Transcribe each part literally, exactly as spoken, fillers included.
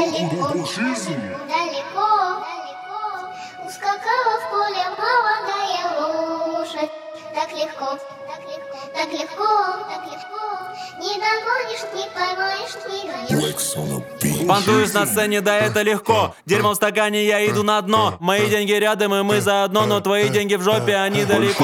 далеко, далеко, ускакала в поле молодая лошадь. Так легко, так легко, так легко, так легко, не догонишь, не поймаешь, не гонишь. Понтуюсь на сцене, да это легко. Дерьмо в стакане, я иду на дно. Мои деньги рядом, и мы заодно, но твои деньги в жопе, они далеко.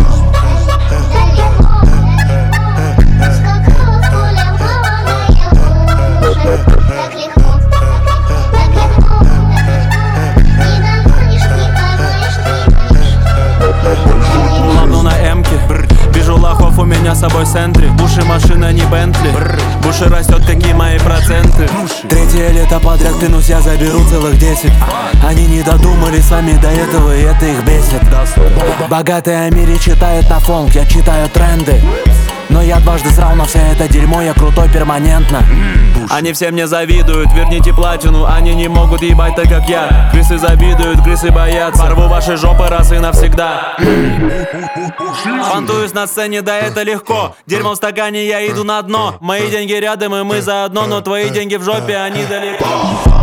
Вижу лохов, у меня с собой сентри. Буши машина, не Бентли. Буши растет, какие мои проценты. Третье лето подряд, клянусь, я заберу целых десять. Они не додумались сами до этого, и это их бесит. Богатые о мире читают на фонк, я читаю тренды. Но я дважды срал на все это дерьмо, я крутой перманентно. Они все мне завидуют, верните платину. Они не могут ебать так, как я. Крысы завидуют, крысы боятся. Порву ваши жопы раз и навсегда. Понтуюсь на сцене, да это легко. Дерьмо в стакане, я иду на дно. Мои деньги рядом, и мы заодно, но твои деньги в жопе, они далеко.